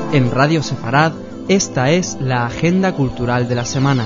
En Radio Sefarad, esta es la agenda cultural de la semana.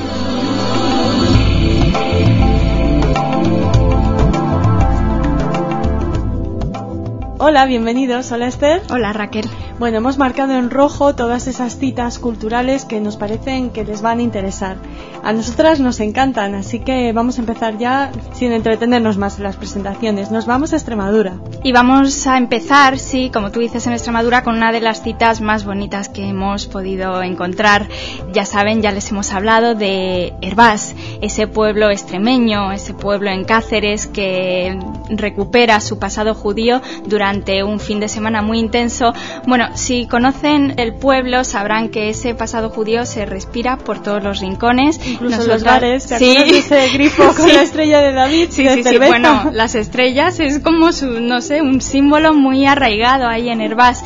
Hola, bienvenidos. Hola, Esther. Hola, Raquel. Bueno, hemos marcado en rojo todas esas citas culturales que nos parecen que les van a interesar. A nosotras nos encantan, así que vamos a empezar ya sin entretenernos más en las presentaciones. Nos vamos a Extremadura. Y vamos a empezar, sí, como tú dices, en Extremadura con una de las citas más bonitas que hemos podido encontrar. Ya saben, ya les hemos hablado de Hervás, ese pueblo extremeño, ese pueblo en Cáceres que recupera su pasado judío durante un fin de semana muy intenso. Bueno, si conocen el pueblo sabrán que ese pasado judío se respira por todos los rincones. Incluso los bares, ¿te acuerdas de ese grifo con la estrella de David? Sí, bueno, las estrellas es como un símbolo muy arraigado ahí en Hervás.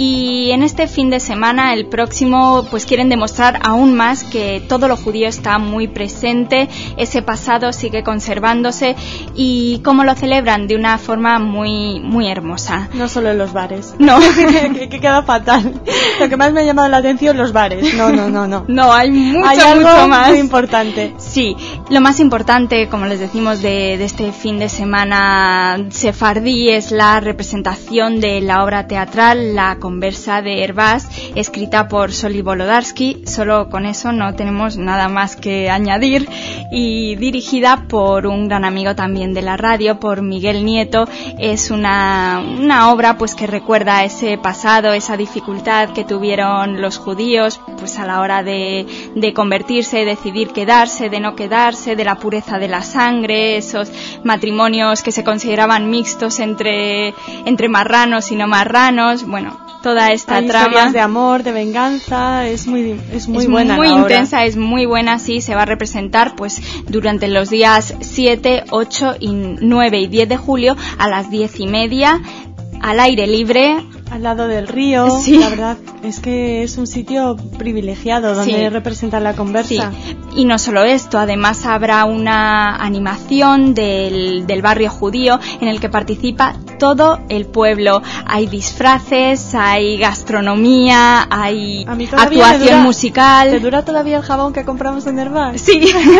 Y en este fin de semana, el próximo, pues quieren demostrar aún más que todo lo judío está muy presente, ese pasado sigue conservándose y cómo lo celebran de una forma muy, muy hermosa. No solo en los bares. No. que queda fatal. Lo que más me ha llamado la atención, los bares. No. No, hay algo mucho más. Muy importante. Sí, lo más importante, como les decimos, de este fin de semana sefardí es la representación de la obra teatral La Conversa de Hervás, escrita por Zoli Wolodarski. Solo con eso no tenemos nada más que añadir, y dirigida por un gran amigo también de la radio, por Miguel Nieto. Es una obra pues que recuerda ese pasado, esa dificultad que tuvieron los judíos pues a la hora de convertirse, decidir quedarse, de no quedarse, de la pureza de la sangre, esos matrimonios que se consideraban mixtos entre marranos y no marranos. Bueno, toda esta hay trama historias de amor, de venganza, es muy buena, muy la intensa, obra. es muy buena. Sí, se va a representar pues durante los días 7, 8 y 9 y 10 de julio a las 10:30 al aire libre, al lado del río. Sí. La verdad es que es un sitio privilegiado donde representar la conversa. Sí. Y no solo esto, además habrá una animación del barrio judío en el que participa todo el pueblo. Hay disfraces, hay gastronomía, hay actuación musical. ¿Te dura todavía el jabón que compramos en Hervás? Sí,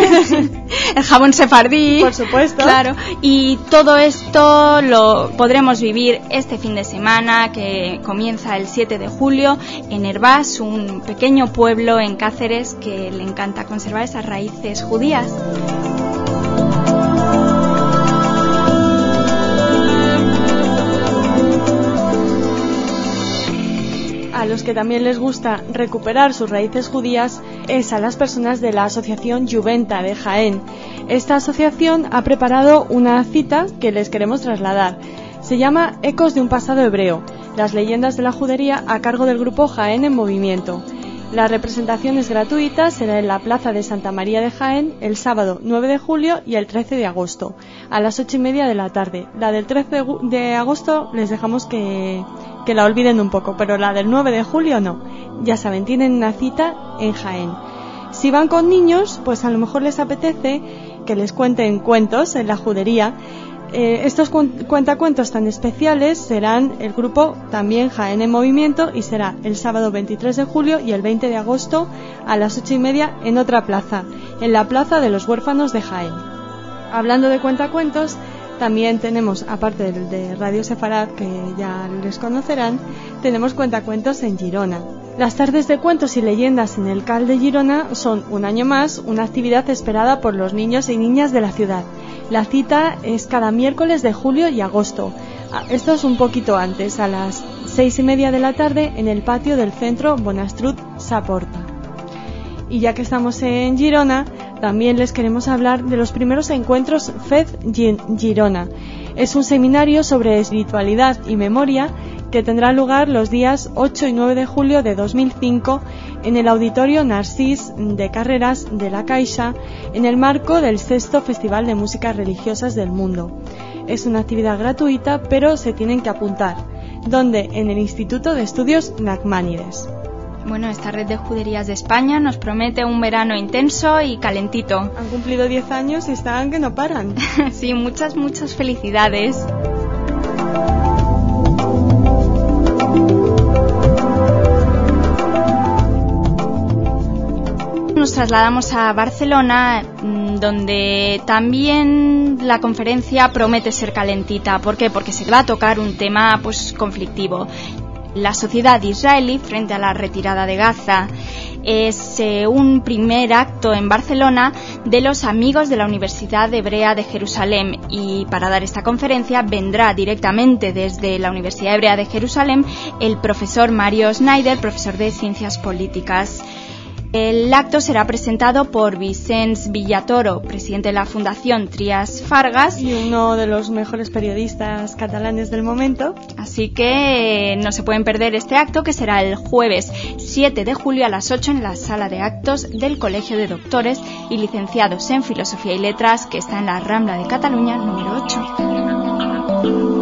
el jabón sefardí. Por supuesto. Claro, y todo esto lo podremos vivir este fin de semana que comienza el 7 de julio en Hervás, un pequeño pueblo en Cáceres que le encanta conservar esas raíces judías. A los que también les gusta recuperar sus raíces judías es a las personas de la asociación Juventa de Jaén. Esta asociación ha preparado una cita que les queremos trasladar. Se llama Ecos de un pasado hebreo, las leyendas de la judería, a cargo del grupo Jaén en Movimiento. La representación es gratuita, será en la Plaza de Santa María de Jaén el sábado 9 de julio y el 13 de agosto, a las 8:30 de la tarde. La del 13 de agosto les dejamos que la olviden un poco, pero la del 9 de julio no. Ya saben, tienen una cita en Jaén. Si van con niños, pues a lo mejor les apetece que les cuenten cuentos en la judería. Estos cuentacuentos tan especiales serán el grupo también Jaén en Movimiento y será el sábado 23 de julio y el 20 de agosto a las 8:30 en otra plaza, en la Plaza de los Huérfanos de Jaén. Hablando de cuentacuentos, también tenemos, aparte del de Radio Sefarad, que ya les conocerán, tenemos cuentacuentos en Girona. Las tardes de cuentos y leyendas en el CAL de Girona son, un año más, una actividad esperada por los niños y niñas de la ciudad. La cita es cada miércoles de julio y agosto. Esto es un poquito antes, a las 6:30 de la tarde, en el patio del centro Bonastrut Saporta. Y ya que estamos en Girona, también les queremos hablar de los primeros encuentros FED Girona. Es un seminario sobre espiritualidad y memoria que tendrá lugar los días 8 y 9 de julio de 2005 en el Auditorio Narcís de Carreras de la Caixa, en el marco del 6º Festival de Músicas Religiosas del Mundo. Es una actividad gratuita, pero se tienen que apuntar. ¿Dónde? En el Instituto de Estudios Nachmanides. Bueno, esta red de juderías de España nos promete un verano intenso y calentito. Han cumplido 10 años y están que no paran. Sí, muchas felicidades. nos trasladamos a Barcelona, donde también la conferencia promete ser calentita. ¿Por qué? Porque se va a tocar un tema pues conflictivo. La sociedad israelí frente a la retirada de Gaza. Es un primer acto en Barcelona de los amigos de la Universidad Hebrea de Jerusalén, y para dar esta conferencia vendrá directamente desde la Universidad Hebrea de Jerusalén el profesor Mario Schneider, profesor de Ciencias Políticas. El acto será presentado por Vicenç Villatoro, presidente de la Fundación Trias Fargas. Y uno de los mejores periodistas catalanes del momento. Así que no se pueden perder este acto, que será el jueves 7 de julio a las 8 en la sala de actos del Colegio de Doctores y Licenciados en Filosofía y Letras, que está en la Rambla de Cataluña, número 8.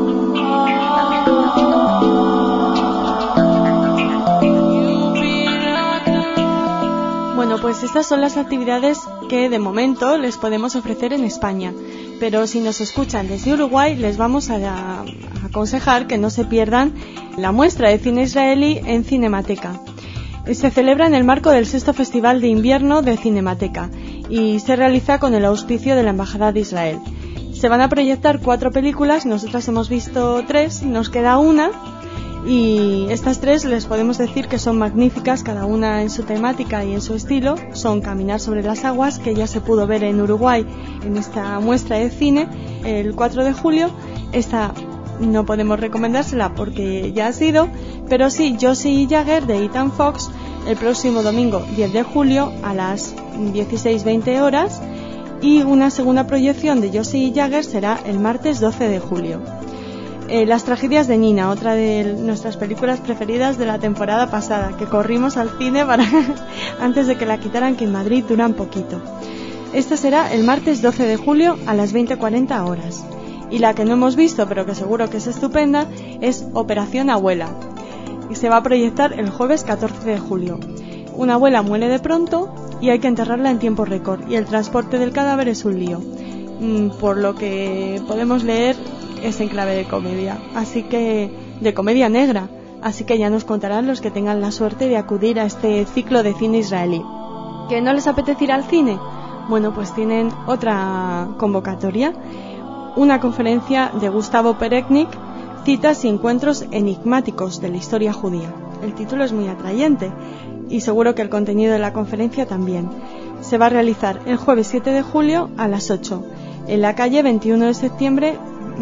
Bueno, pues estas son las actividades que de momento les podemos ofrecer en España, pero si nos escuchan desde Uruguay les vamos a aconsejar que no se pierdan la muestra de cine israelí en Cinemateca. Se celebra en el marco del 6º Festival de Invierno de Cinemateca y se realiza con el auspicio de la Embajada de Israel. Se van a proyectar 4 películas, nosotras hemos visto 3, nos queda una. Y estas 3 les podemos decir que son magníficas, cada una en su temática y en su estilo. Son Caminar sobre las aguas, que ya se pudo ver en Uruguay en esta muestra de cine el 4 de julio. Esta no podemos recomendársela porque ya ha sido, pero sí Josie y Jagger de Ethan Fox el próximo domingo 10 de julio a las 16:20 horas, y una segunda proyección de Josie y Jagger será el martes 12 de julio. Las tragedias de Nina, otra de nuestras películas preferidas de la temporada pasada, que corrimos al cine para antes de que la quitaran, que en Madrid dura un poquito. Esta será el martes 12 de julio a las 20:40 horas. Y la que no hemos visto, pero que seguro que es estupenda, es Operación Abuela, y se va a proyectar el jueves 14 de julio. Una abuela muere de pronto y hay que enterrarla en tiempo récord, y el transporte del cadáver es un lío. Por lo que podemos leer, es en clave de comedia, así que de comedia negra, así que ya nos contarán los que tengan la suerte de acudir a este ciclo de cine israelí. ¿Que no les apetece ir al cine? Bueno, pues tienen otra convocatoria, una conferencia de Gustavo Pereknik, citas y encuentros enigmáticos de la historia judía. El título es muy atrayente y seguro que el contenido de la conferencia también. Se va a realizar el jueves 7 de julio a las 8 en la calle 21 de septiembre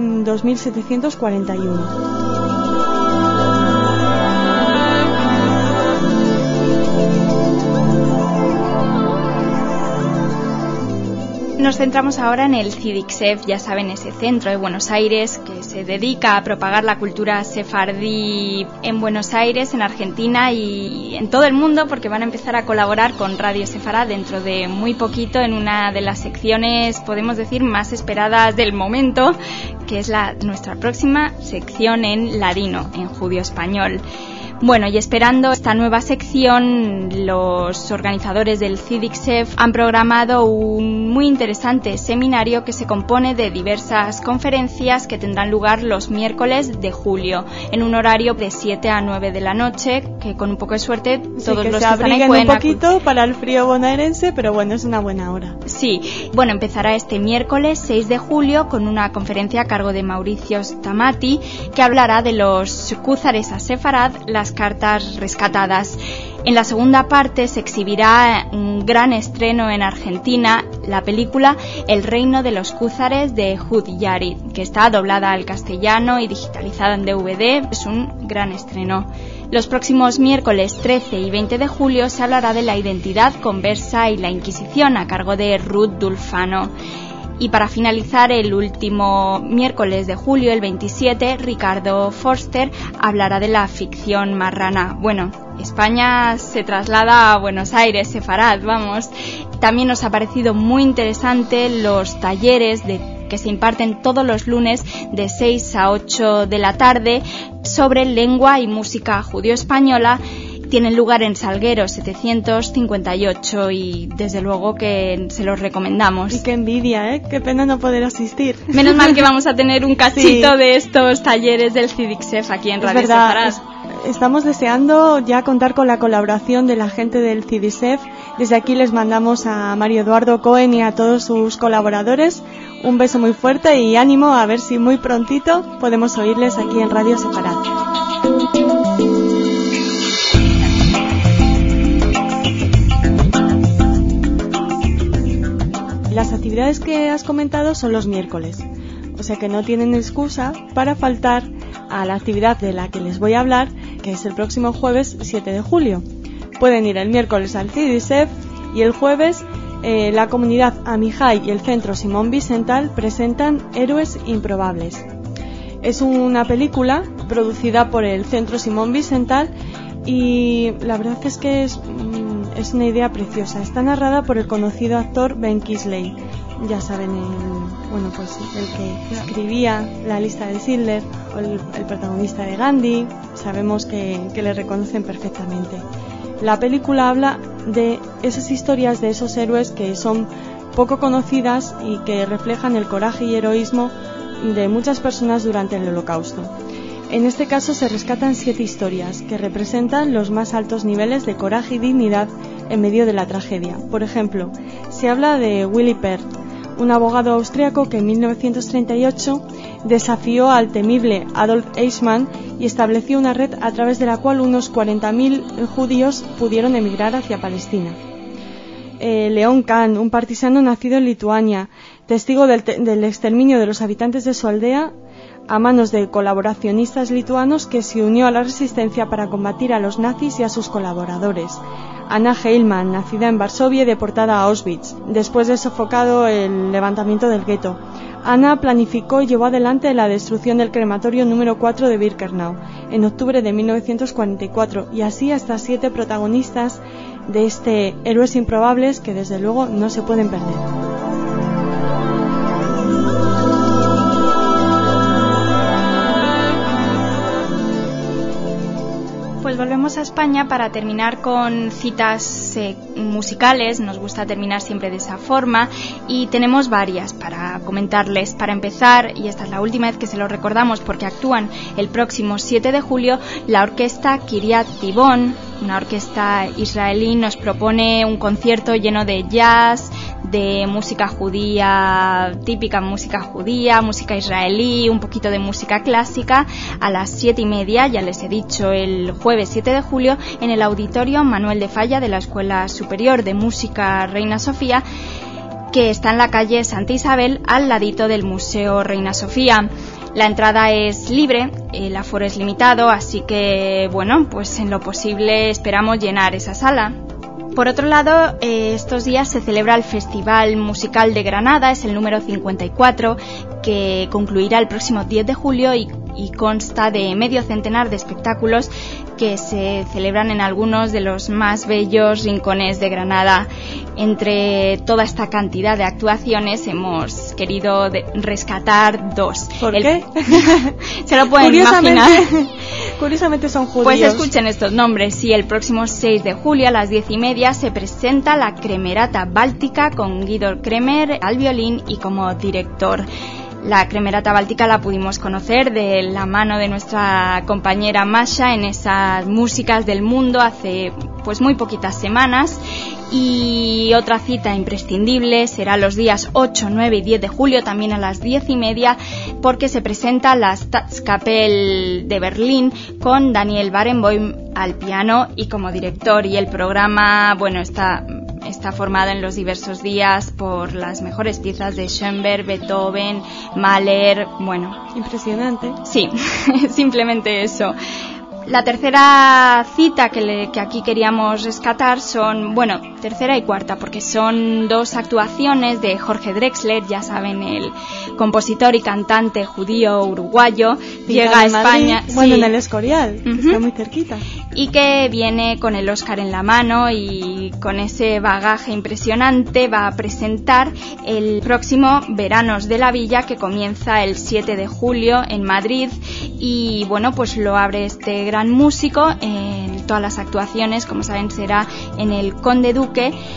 2741. Nos centramos ahora en el CIDICSEF, ya saben, ese centro de Buenos Aires que se dedica a propagar la cultura sefardí en Buenos Aires, en Argentina y en todo el mundo, porque van a empezar a colaborar con Radio Sefarad dentro de muy poquito en una de las secciones, podemos decir, más esperadas del momento, que es nuestra próxima sección en ladino, en judío español. Bueno, y esperando esta nueva sección, los organizadores del CIDICSEF han programado un muy interesante seminario que se compone de diversas conferencias que tendrán lugar los miércoles de julio, en un horario de 7 a 9 de la noche, que con un poco de suerte todos los que están ahí pueden un poquito para el frío bonaerense, pero bueno, es una buena hora. Sí, bueno, empezará este miércoles 6 de julio con una conferencia a cargo de Mauricio Stamati, que hablará de los cúzares a Sefarad, las cartas rescatadas. En la segunda parte se exhibirá un gran estreno en Argentina, la película El reino de los cúzares de Hud Yarid, que está doblada al castellano y digitalizada en DVD. Es un gran estreno. Los próximos miércoles 13 y 20 de julio se hablará de la identidad conversa y la Inquisición a cargo de Ruth Dulfano. Y para finalizar, el último miércoles de julio, el 27, Ricardo Forster hablará de la ficción marrana. Bueno, España se traslada a Buenos Aires, Sefarad, vamos. También nos ha parecido muy interesante los talleres que se imparten todos los lunes de 6 a 8 de la tarde sobre lengua y música judío-española. Tienen lugar en Salguero 758 y desde luego que se los recomendamos. Y qué envidia, qué pena no poder asistir. Menos mal que vamos a tener un cachito de estos talleres del CIDICSEF aquí en Radio Sefarad. Estamos deseando ya contar con la colaboración de la gente del CIDICSEF Desde aquí les mandamos a Mario Eduardo Cohen y a todos sus colaboradores un beso muy fuerte y ánimo, a ver si muy prontito podemos oírles aquí en Radio Sefarad. Las actividades que has comentado son los miércoles, o sea que no tienen excusa para faltar a la actividad de la que les voy a hablar, que es el próximo jueves 7 de julio. Pueden ir el miércoles al CIDISEF y el jueves la comunidad Amijay y el Centro Simón Wiesenthal presentan Héroes Improbables. Es una película producida por el Centro Simón Wiesenthal y la verdad es que es una idea preciosa. Está narrada por el conocido actor Ben Kingsley, ya saben, el que escribía La lista de Schindler o el protagonista de Gandhi. Sabemos que le reconocen perfectamente. La película habla de esas historias de esos héroes que son poco conocidas y que reflejan el coraje y heroísmo de muchas personas durante el Holocausto. En este caso se rescatan 7 historias que representan los más altos niveles de coraje y dignidad en medio de la tragedia. Por ejemplo, se habla de Willy Perth, un abogado austriaco que en 1938 desafió al temible Adolf Eichmann y estableció una red a través de la cual unos 40.000 judíos pudieron emigrar hacia Palestina. León Kahn, un partisano nacido en Lituania, testigo del exterminio de los habitantes de su aldea a manos de colaboracionistas lituanos, que se unió a la resistencia para combatir a los nazis y a sus colaboradores. Anna Heilmann, nacida en Varsovia y deportada a Auschwitz, después de sofocado el levantamiento del gueto. Anna planificó y llevó adelante la destrucción del crematorio número 4 de Birkenau en octubre de 1944, y así hasta 7 protagonistas de este Héroes Improbables que desde luego no se pueden perder. Pues volvemos a España para terminar con citas musicales. Nos gusta terminar siempre de esa forma y tenemos varias para comentarles. Para empezar, y esta es la última vez que se lo recordamos porque actúan el próximo 7 de julio, la orquesta Kiryat Tivon, una orquesta israelí, nos propone un concierto lleno de jazz, de música judía, típica música judía, música israelí, un poquito de música clásica, a las 7:30, ya les he dicho, el jueves 7 de julio, en el Auditorio Manuel de Falla de la Escuela Superior de Música Reina Sofía, que está en la calle Santa Isabel, al ladito del Museo Reina Sofía. La entrada es libre, el aforo es limitado, así que, bueno, pues en lo posible esperamos llenar esa sala. Por otro lado, estos días se celebra el Festival Musical de Granada, es el número 54, que concluirá el próximo 10 de julio y consta de medio centenar de espectáculos que se celebran en algunos de los más bellos rincones de Granada. Entre toda esta cantidad de actuaciones hemos querido rescatar 2. ¿Por qué? Se lo pueden imaginar. Curiosamente son judíos. Pues escuchen estos nombres. Sí, el próximo 6 de julio a las 10:30 se presenta la Cremerata Báltica con Guido Kremer al violín y como director. La Cremerata Báltica la pudimos conocer de la mano de nuestra compañera Masha en esas músicas del mundo hace pues muy poquitas semanas. Y otra cita imprescindible será los días 8, 9 y 10 de julio, también a las 10:30, porque se presenta la Staatskapelle de Berlín con Daniel Barenboim al piano y como director. Y el programa, bueno, está formado en los diversos días por las mejores piezas de Schoenberg, Beethoven, Mahler, bueno. Impresionante. Sí, simplemente eso. La tercera cita que aquí queríamos rescatar son, bueno, tercera y cuarta, porque son 2 actuaciones de Jorge Drexler, ya saben, el compositor y cantante judío uruguayo, llega a España. Madrid, bueno, sí, en el Escorial, está muy cerquita. Y que viene con el Oscar en la mano y con ese bagaje impresionante va a presentar el próximo Veranos de la Villa, que comienza el 7 de julio en Madrid. Y bueno, pues lo abre este gran músico. En todas las actuaciones, como saben, será en el Conde Duque.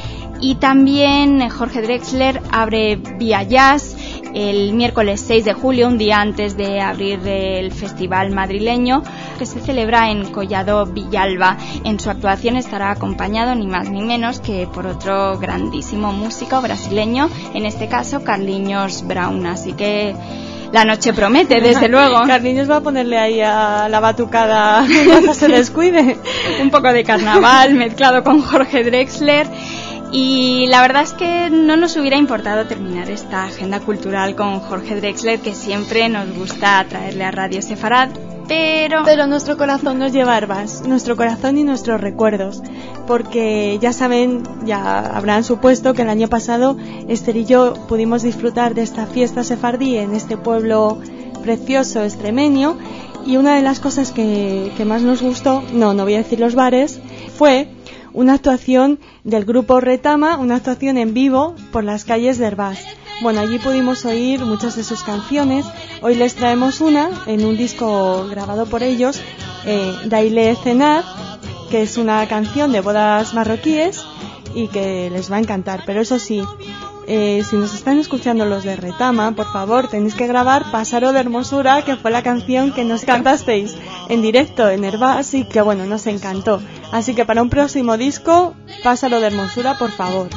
Y también Jorge Drexler abre Vía Jazz el miércoles 6 de julio, un día antes de abrir el festival madrileño, que se celebra en Collado Villalba. En su actuación estará acompañado ni más ni menos que por otro grandísimo músico brasileño, en este caso Carlinhos Brown. Así que la noche promete, desde luego. Carlinhos va a ponerle ahí a la batucada cuando se descuide. Un poco de carnaval mezclado con Jorge Drexler. Y la verdad es que no nos hubiera importado terminar esta agenda cultural con Jorge Drexler, que siempre nos gusta traerle a Radio Sefarad, pero nuestro corazón nos lleva a Herbás, nuestro corazón y nuestros recuerdos, porque ya saben, ya habrán supuesto que el año pasado Esther y yo pudimos disfrutar de esta fiesta sefardí en este pueblo precioso extremeño, y una de las cosas que más nos gustó, no voy a decir los bares, fue una actuación del grupo Retama, una actuación en vivo por las calles de Herbás. Bueno, allí pudimos oír muchas de sus canciones. Hoy les traemos una en un disco grabado por ellos, Daile Cenar, que es una canción de bodas marroquíes y que les va a encantar. Pero eso sí, si nos están escuchando los de Retama, por favor, tenéis que grabar Pásaro de Hermosura, que fue la canción que nos cantasteis en directo en Herbás y que, bueno, nos encantó. Así que para un próximo disco, Pásaro de Hermosura, por favor.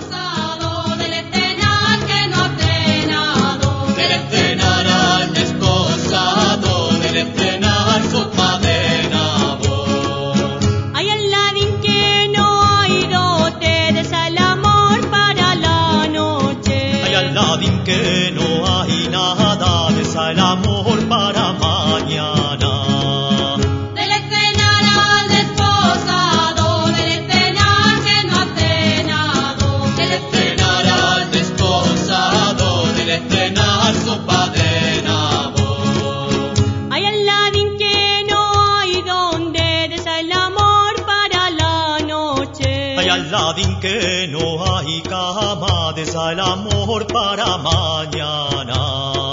Que no hay nada de el amor para mañana. Del estrenar al desposado, del estrenar que no ha cenado, del estrenar al desposado, del estrenar sopa de nabo. Hay al ladín que no hay donde desa el amor para la noche. Hay al ladín que no hay cama de el amor para mañana.